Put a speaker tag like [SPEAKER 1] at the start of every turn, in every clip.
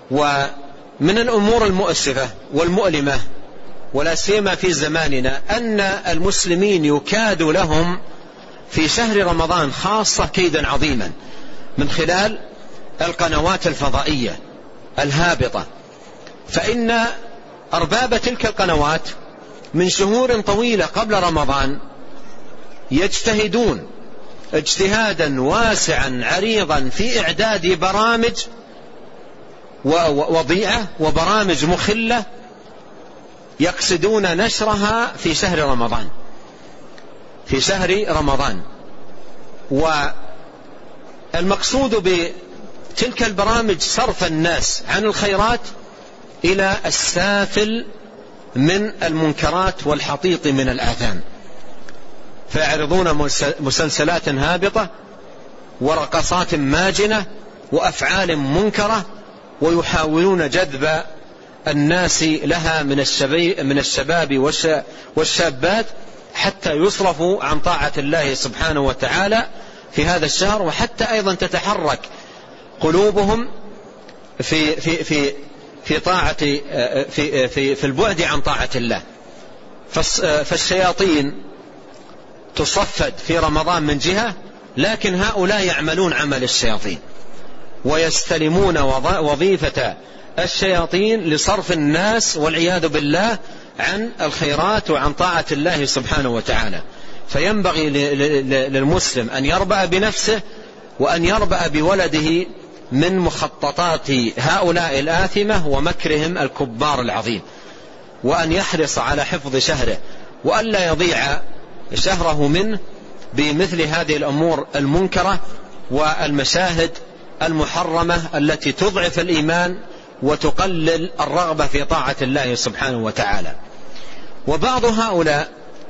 [SPEAKER 1] ومن الأمور المؤسفة والمؤلمة ولا سيما في زماننا أن المسلمين يكاد لهم في شهر رمضان خاصة كيدا عظيما من خلال القنوات الفضائية الهابطة. فإن أرباب تلك القنوات من شهور طويلة قبل رمضان يجتهدون اجتهادا واسعا عريضا في إعداد برامج وضيعة وبرامج مخلة يقصدون نشرها في شهر رمضان، في شهر رمضان. والمقصود بتلك البرامج صرف الناس عن الخيرات إلى السافل من المنكرات والحطيط من الآثام، فيعرضون مسلسلات هابطة ورقصات ماجنة وأفعال منكرة، ويحاولون جذب الناس لها من الشباب والشابات حتى يصرفوا عن طاعة الله سبحانه وتعالى في هذا الشهر، وحتى أيضا تتحرك قلوبهم في طاعة في البعد عن طاعة الله. فالشياطين تصفد في رمضان من جهة، لكن هؤلاء يعملون عمل الشياطين ويستلمون وظيفة الشياطين لصرف الناس والعياذ بالله عن الخيرات وعن طاعة الله سبحانه وتعالى. فينبغي للمسلم أن يربأ بنفسه وأن يربأ بولده من مخططات هؤلاء الآثمة ومكرهم الكبار العظيم، وأن يحرص على حفظ شهره وأن لا يضيع شهره منه بمثل هذه الأمور المنكرة والمشاهد المحرمة التي تضعف الإيمان وتقلل الرغبة في طاعة الله سبحانه وتعالى. وبعض هؤلاء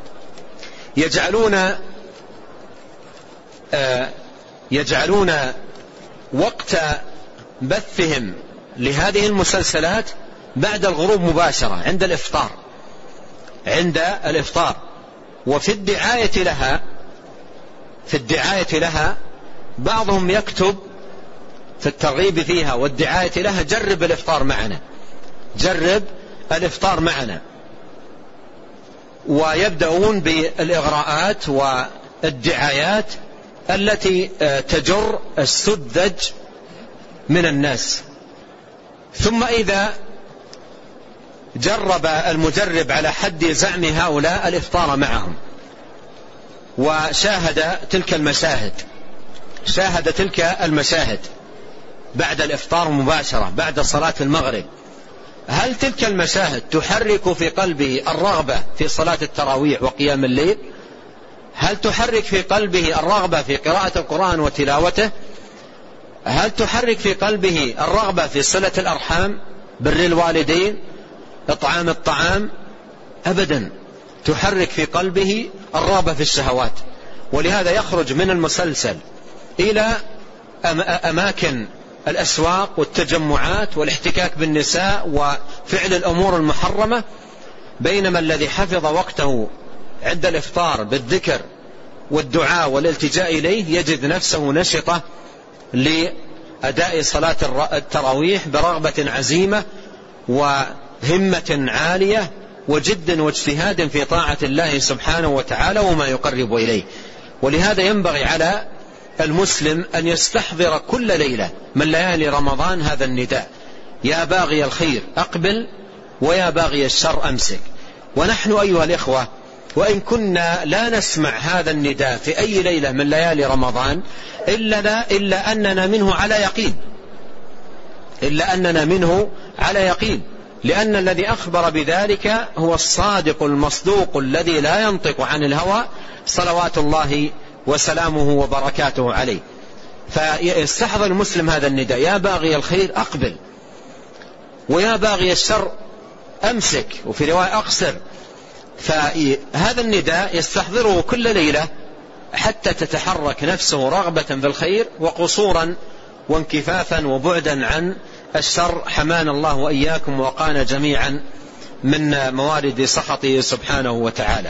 [SPEAKER 1] يجعلون وقت بثهم لهذه المسلسلات بعد الغروب مباشرة عند الإفطار. وفي الدعاية لها بعضهم يكتب في الترغيب فيها والدعاية لها: جرب الإفطار معنا. ويبدأون بالإغراءات والدعايات التي تجر السذج من الناس. ثم إذا جرب المجرب على حد زعم هؤلاء الإفطار معهم وشاهد تلك المشاهد بعد الإفطار مباشرة بعد صلاة المغرب، هل تلك المشاهد تحرك في قلبه الرغبة في صلاة التراويح وقيام الليل؟ هل تحرك في قلبه الرغبة في قراءة القرآن وتلاوته؟ هل تحرك في قلبه الرغبة في صلة الأرحام، بر الوالدين، إطعام الطعام؟ أبدا، تحرك في قلبه الرغبة في الشهوات. ولهذا يخرج من المسلسل إلى أماكن الأسواق والتجمعات والاحتكاك بالنساء وفعل الأمور المحرمة، بينما الذي حفظ وقته عند الإفطار بالذكر والدعاء والالتجاء إليه يجد نفسه نشطة لأداء صلاة التراويح برغبة عزيمة وهمة عالية وجد واجتهاد في طاعة الله سبحانه وتعالى وما يقرب إليه. ولهذا ينبغي على المسلم أن يستحضر كل ليلة من ليالي رمضان هذا النداء: يا باغي الخير أقبل ويا باغي الشر أمسك. ونحن أيها الإخوة وإن كنا لا نسمع هذا النداء في أي ليلة من ليالي رمضان إلا أننا منه على يقين، لأن الذي أخبر بذلك هو الصادق المصدوق الذي لا ينطق عن الهوى صلوات الله وسلامه وبركاته عليه. فيستحضر المسلم هذا النداء: يا باغي الخير أقبل ويا باغي الشر أمسك، وفي رواية أقصر. فهذا النداء يستحضره كل ليلة حتى تتحرك نفسه رغبة في الخير وقصورا وانكفافا وبعدا عن الشر، حمانا الله وإياكم وقانا جميعا من موارد سخطه سبحانه وتعالى.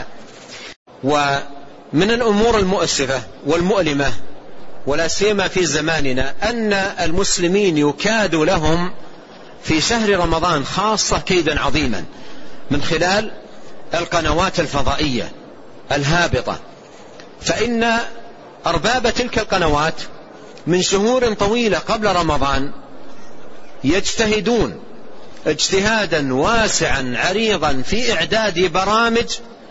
[SPEAKER 1] ومن الأمور المؤسفة والمؤلمة ولا سيما في زماننا أن المسلمين يكاد لهم في شهر رمضان خاصة كيدا عظيما من خلال القنوات الفضائية الهابطة، فإن أرباب تلك القنوات من شهور طويلة قبل رمضان يجتهدون اجتهادا واسعا عريضا في إعداد برامج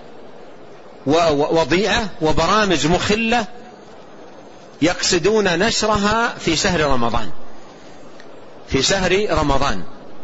[SPEAKER 1] وضيعة وبرامج مخلة يقصدون نشرها في شهر رمضان، في شهر رمضان.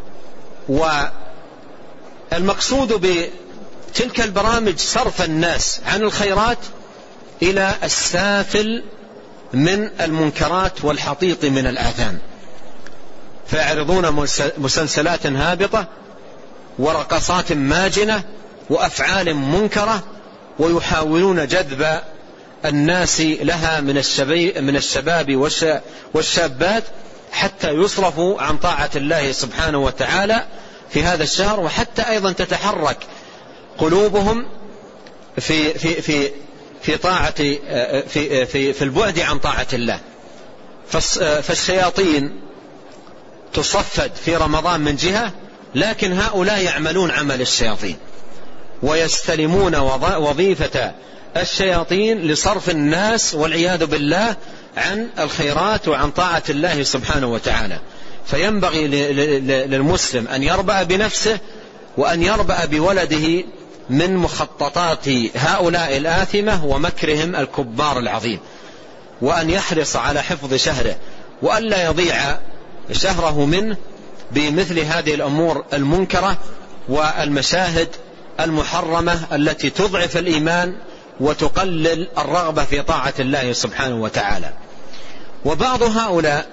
[SPEAKER 1] والمقصود بتلك البرامج صرف الناس عن الخيرات إلى السافل من المنكرات والحطيط من الآثام، فيعرضون مسلسلات هابطة ورقصات ماجنة وأفعال منكرة، ويحاولون جذب الناس لها من الشباب والشابات حتى يصرفوا عن طاعة الله سبحانه وتعالى في هذا الشهر، وحتى أيضا تتحرك قلوبهم في في في في طاعة في البعد عن طاعة الله. فالشياطين تصفد في رمضان من جهة، لكن هؤلاء يعملون عمل الشياطين ويستلمون وظيفة الشياطين لصرف الناس والعياذ بالله عن الخيرات وعن طاعة الله سبحانه وتعالى. فينبغي للمسلم أن يربأ بنفسه وأن يربأ بولده من مخططات هؤلاء الآثمة ومكرهم الكبار العظيم، وأن يحرص على حفظ شهره وأن لا يضيع شهره منه بمثل هذه الأمور المنكرة والمشاهد المحرمة التي تضعف الإيمان وتقلل الرغبة في طاعة الله سبحانه وتعالى. وبعض هؤلاء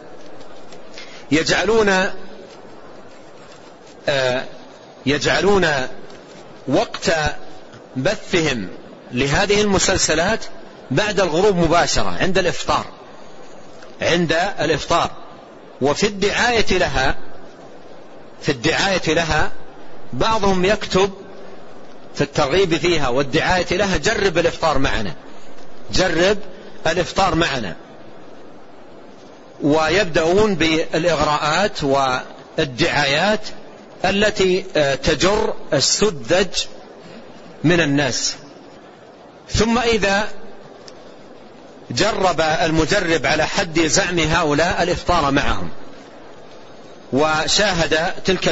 [SPEAKER 1] يجعلون وقت بثهم لهذه المسلسلات بعد الغروب مباشرة عند الإفطار. وفي الدعاية لها بعضهم يكتب في الترغيب فيها والدعاية لها: جرب الإفطار معنا. ويبدأون بالإغراءات والدعايات التي تجر السذج من الناس. ثم إذا جرب المجرب على حد زعم هؤلاء الإفطار معهم وشاهد تلك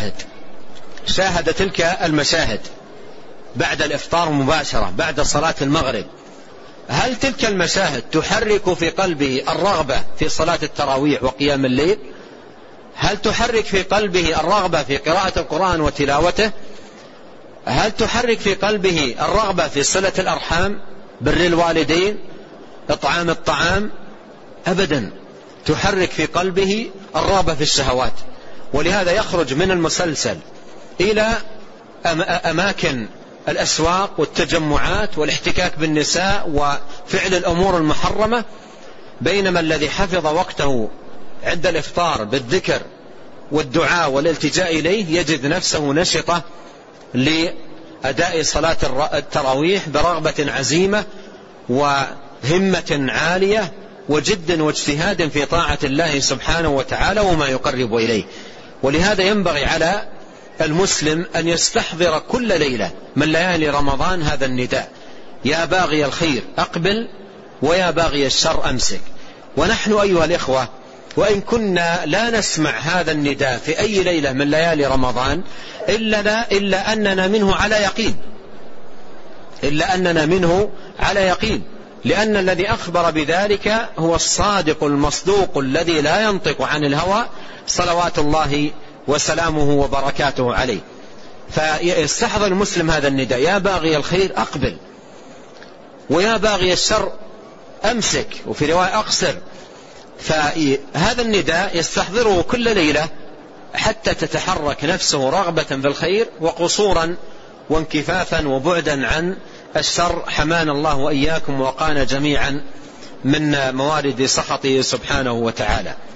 [SPEAKER 1] المشاهد بعد الإفطار مباشرة بعد صلاة المغرب، هل تلك المشاهد تحرك في قلبه الرغبة في صلاة التراويح وقيام الليل؟ هل تحرك في قلبه الرغبة في قراءة القرآن وتلاوته؟ هل تحرك في قلبه الرغبة في صلة الأرحام، بر الوالدين، إطعام الطعام؟ أبدا، تحرك في قلبه الرغبة في الشهوات. ولهذا يخرج من المسلسل إلى أماكن الأسواق والتجمعات والاحتكاك بالنساء وفعل الأمور المحرمة، بينما الذي حفظ وقته عند الإفطار بالذكر والدعاء والالتجاء إليه يجد نفسه نشطة لأداء صلاة التراويح برغبة عزيمة وهمة عالية وجد واجتهاد في طاعة الله سبحانه وتعالى وما يقرب إليه. ولهذا ينبغي على المسلم أن يستحضر كل ليلة من ليالي رمضان هذا النداء: يا باغي الخير أقبل ويا باغي الشر أمسك. ونحن أيها الإخوة وإن كنا لا نسمع هذا النداء في أي ليلة من ليالي رمضان إلا أننا منه على يقين، لأن الذي أخبر بذلك هو الصادق المصدوق الذي لا ينطق عن الهوى صلوات الله وسلامه وبركاته عليه. فيستحضر المسلم هذا النداء: يا باغي الخير أقبل ويا باغي الشر أمسك، وفي رواية أقصر. فهذا النداء يستحضره كل ليلة حتى تتحرك نفسه رغبة في الخير وقصورا وانكفافا وبعدا عن الشر، حمانا الله وإياكم وقانا جميعا من موارد سخطه سبحانه وتعالى.